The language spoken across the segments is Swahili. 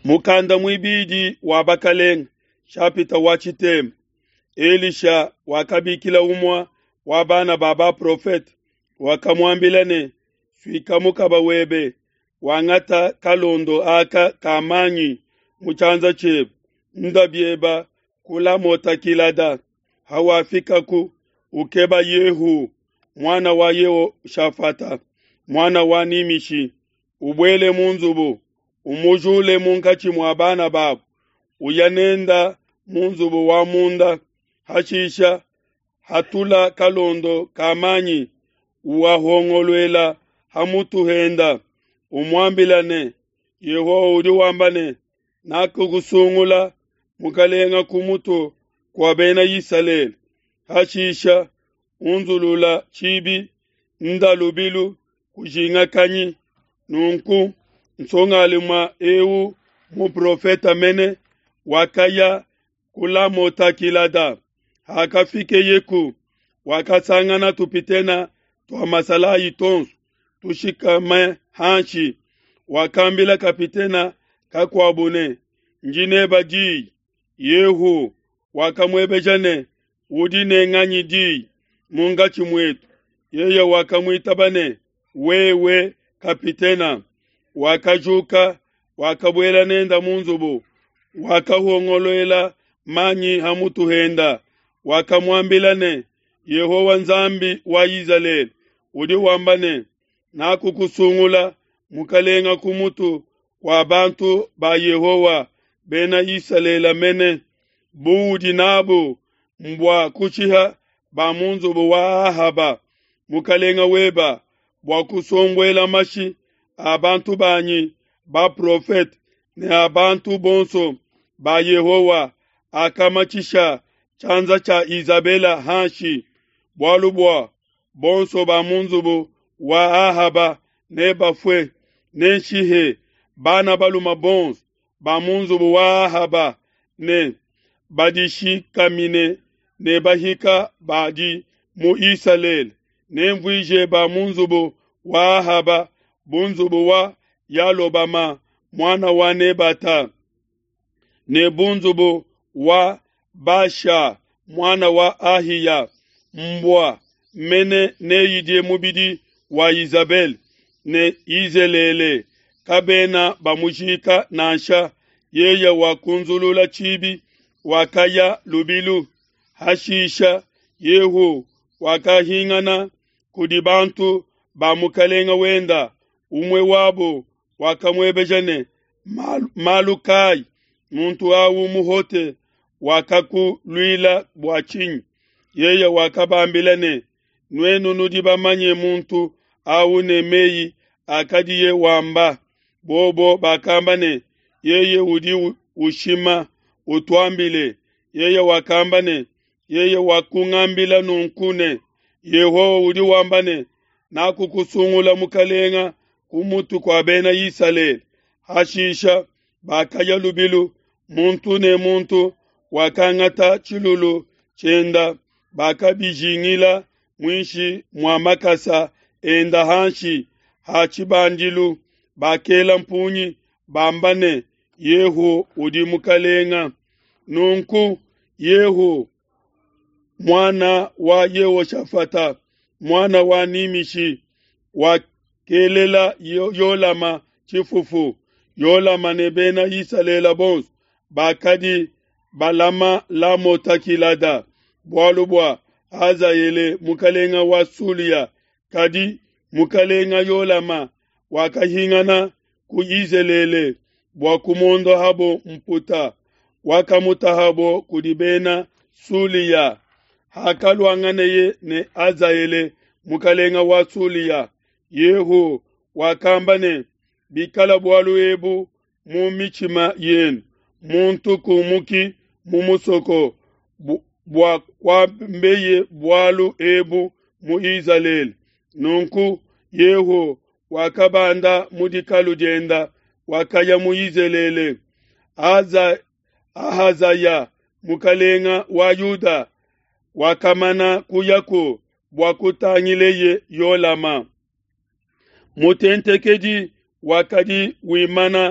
mukanda mwibidi wabakaleng shapita wachitem. Elisha wakabikila umwa wabana baba prophet wakamwambilane fika mukaba webe wangata kalondo aka kamanyi muchanza chebe ndabyeba kula mota kilada hawafika ku ukeba Yehu mwana wa Yeo Shafata mwana wa Nimishi ubwele munzubu umujule munkachi mwabana babu uyanenda munzubu wa munda hashisha hatula kalondo kamanyi uwahongolwela hamutuhenda umwambilane Yeho udi wambane nakugusungula mukalenga kumutu kwa bena Yisalel hashisha unzulula chibi ndalubilu kujinga kanyi nunku nsongalima ewu mu profeta mene wakaya kula mota kilada hakafike yeku wakasangana tupitena twa masala itonsu tushikame hanshi wakambila kapitena kakwabune njine baji Yehu wakamwebejane udine nganyi di mungachi mwetu yeye wakamwitabane wewe kapitena wakajuka wakabwela nenda munzubu wakahongoloela manyi hamutuhenda wakamwambilane Yehova nzambi wa Israeli udi wambane nakukusungula mukalenga kumutu kwa bantu ba Yehova bena Israeli mene budi nabo mbwa kuchiha ba munzubu wa Ahaba mukalenga weba bwa kusongwela mashi abantu banyi ba prophet ne abantu bonso ba Yehova akamachisha chanza cha Isabela hanshi bwalubwa bonso ba munzubu wa Ahaba ne bafwe ne shihe bana baluma bons ba munzubu wa Ahaba ne badishi kamine ne bahika badi mu Israel ne mvije ba munzubu wa Ahaba bunzubu wa Yalobama mwana wa Nebata ne bunzubu wa Basha mwana wa Ahiya mbwa mene ne yidie mubidi wa Isabel ne Izelele kabena bamushika nansha yeye wakunzulula chibi wakaya lubilu hashisha Yehu wakahingana kudibantu bamukalenga wenda umwe wabo wakamwebejane Malukai muntu awu muhote wakaku luila bwachinyi yeye wakabambilane nwenu nudibamanye muntu awu nemeyi akadiye wamba bobo bakambane yeye udi ushima utwambile yeye wakambane yeye wakungambila nunkune Yeho udi wambane nakukusungula mukalenga kumutu kwa bena Israeli hashisha bakaya lubilu muntu ne muntu wakangata chilulu chenda bakabijingila mwishi mwamakasa enda hanshi hachibandilu bakela mpunyi bambane Yehu udi mukalenga nunku Yehu mwana wa Yehoshafata mwana wa Nimishi wakelela Yolama chifufu Yolama nebena Israeli bons bakadi balama la motakilada bwalubwa Hazayele mukalenga wa Sulia kadi mukalenga Yolama wakahingana ku Izelele bwakumondo habo mputa wakamuta habo kudibena Sulia hakalwanganeye ne Hazayele mukalenga wa Sulia Yehu wakambane bikala bwalu ebu mumichima yen muntu kumuki mumusoko bwa kwa mbeye bwalu ebu mu Israeli nunku Yehu wakabanda mudikalu jenda wakaya mu Israeli Ahazaya mukalenga wa Yuda wakamana kuyako bwakutangileye Yolama mutentekedi wakadi wimana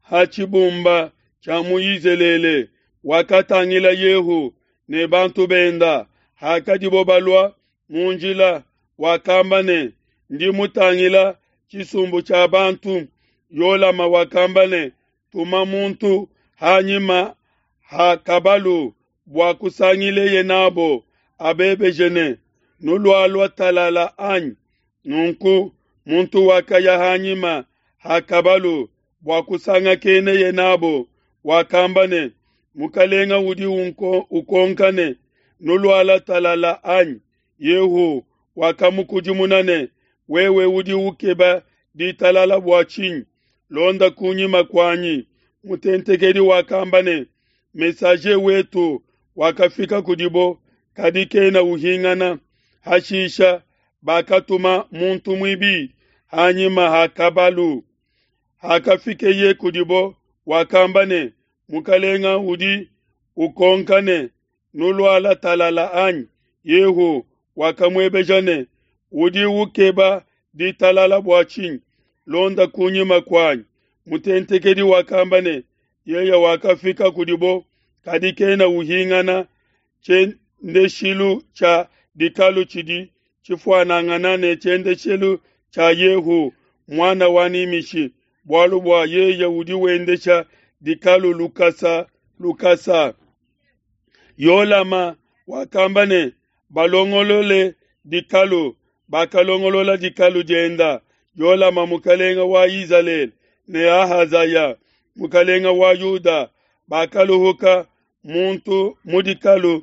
hachibumba cha muizelele wakatangila Yehu ne bantu benda hakadibobalwa munjila wakambane ndi mutangila chisumbu cha bantu yolama wakambane tuma muntu hanyima hakabalu bwakusangile yenabo abebejene nulwalwa talala any nunku muntu wakaya hanyima hakabalu bwakusanga kene yenabo wakambane mukalenga udi ukonkane nulwala talala any Yehu wakamukujumunane wewe udi ukeba di talala bwachin londa kunyima kwanyi mutentekedi wakambane mesaje wetu wakafika kudibo kadikena uhingana hashisha bakatuma muntu mwibi hanyima hakabalu hakafike ye kudibo wakambane mukalenga udi ukonkane nulwala talala any Yehu wakamwebejane udi ukeba di talala bwachin londa kunyima kwanyi mutentekedi wakambane yeye wakafika kudibo kadikena uhingana chende shilu cha dikalu chidi chifwanangana chende shilu cha Yehu mwana wanimishi bwalu bwa yeye udi wendesha dikalu lukasa yolama wakambane balongolole dikalu bakalongolola dikalu jenda yolama mukalenga wa Israel ne Ahazaya mukalenga wa Yuda bakaluhuka muntu mudikalu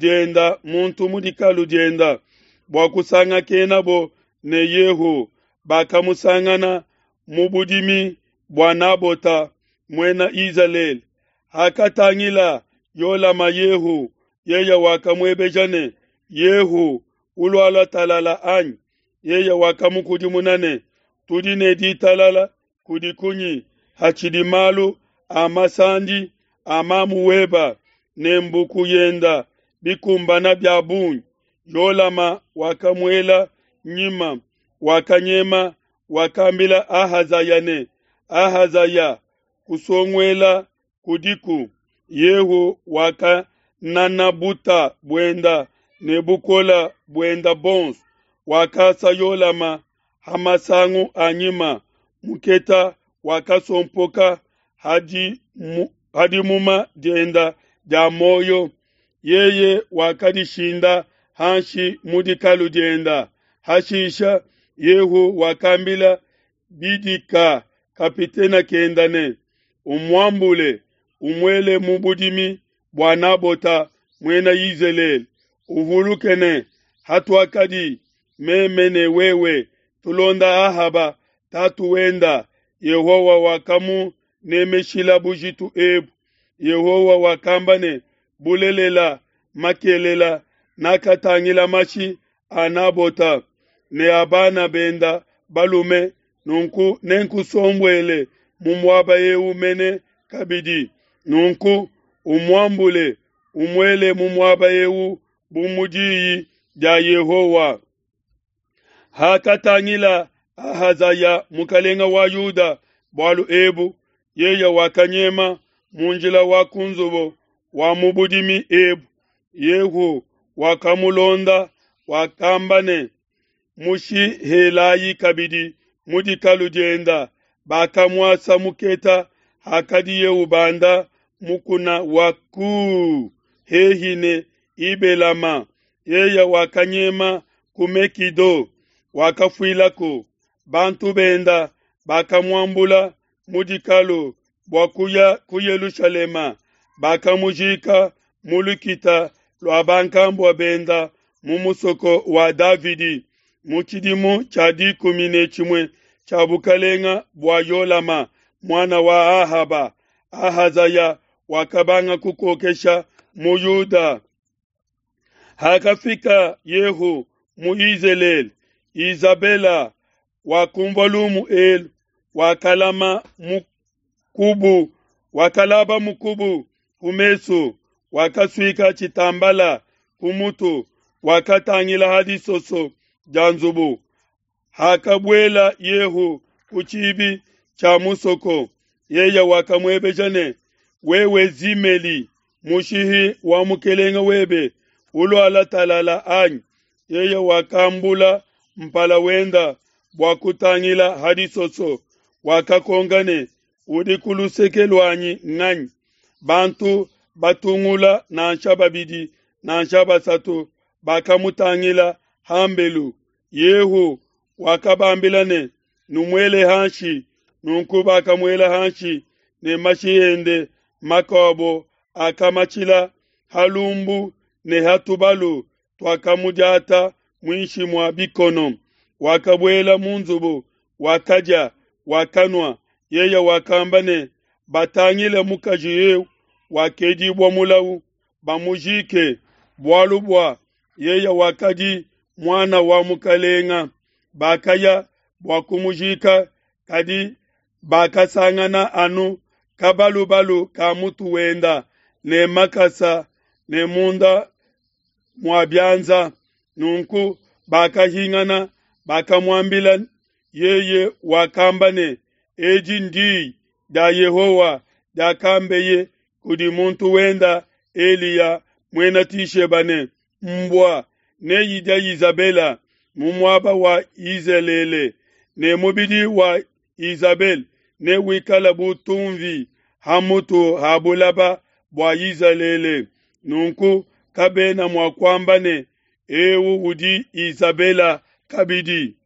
jenda bwakusanga kenabo ne Yehu bakamusangana mubudimi bwanabota mwena Israel hakatangila yolama Yehu yeye wakamwebejane Yehu ulwala talala any yeye wakamukudimunane tudine di talala kudikunyi hachidimalu amasandi amamuweba nembuku yenda bikumbana byabunyi yolama wakamwela nyima wakanyema wakambila Ahazaya kusongwela kudiku Yehu wakananabuta bwenda nebukola bwenda bons wakasa yolama hamasangu anyima muketa wakasompoka hadi muma jenda ja moyo yeye wakadishinda hanshi mudikalu jenda hashisha Yehu wakambila bidika kapitena kendane umwambule umwele mubudimi bwanabota mwena Israel uhulukene hatwakadi memene wewe tulonda ahaba tatu wenda Yehowa wakamu nemeshila bujitu ebu Yehowa wakambane bulelela makelela nakatangila mashi anabota ne abana benda balume nenku sombwele mumwaba yehu mene kabidi nunku umwambule umwele mumwaba yehu bumujiyi ja Yehowa hakatangila Ahazaya mukalenga wa Yuda bwalu ebu yeye wakanyema munjila wakunzubo wa mubudimi ebu Yehu wakamulonda wakambane mushi helayi kabidi mudikalu jenda bakamwasa muketa hakadi Yehu banda mukuna waku hehine ibelama yeye wakanyema kumekido wakafuilako bantu benda bakamwambula mudikalu bwakuya ku Yerusalema bakamujika mulukita lwa bankambwa benda mumusoko wa Davidi muchidimu chadi kumine chimwe chabukalenga bwa yolama mwana wa Ahaba Ahazaya wakabanga kukokesha mu Yuda hakafika Yehu mu Israel Isabela wakumvolumu el wakalaba mukubu kumesu wakaswika chitambala kumutu wakatangila hadi soso janzubu hakabwela Yehu kuchibi cha musoko yeye wakamwebejane wewe zimeli mushihi wa mukelenga webe ulo ala talala any yeye wakambula mpala wenda wakutangila hadisoso wakakongane udikulusekelwanyi ngany bantu batungula na shababidi na shabasatu bakamutangila hambelu yehu wakabambilane numwele hanshi nunkuba akamwela hanshi ne mashihende makobo akamachila halumbu ne hatubalu twakamujata mwinshi mwa bikono wakabwela munzubu wakaja wakanwa yeye wakambane batangile mukajiye wakejibwa mulawu bamujike bwalubwa yeye wakaji mwana wa mukalenga bakaya bwakumujika kadi bakasangana anu kabalubalu kamutu wenda ne makasa ne munda mwabyanza nunku bakahingana bakamwambila yeye wakambane eji ndi da Yehowa da kambeye kudi muntu wenda Eliya mwena tishebane mbwa ne yida Isabela mumwaba wa Izelele ne mubidi wa Isabel ne wikala butumvi hamutu habulaba bwa Izelele nunku kabena mwakwambane ewu udi Isabela kabidi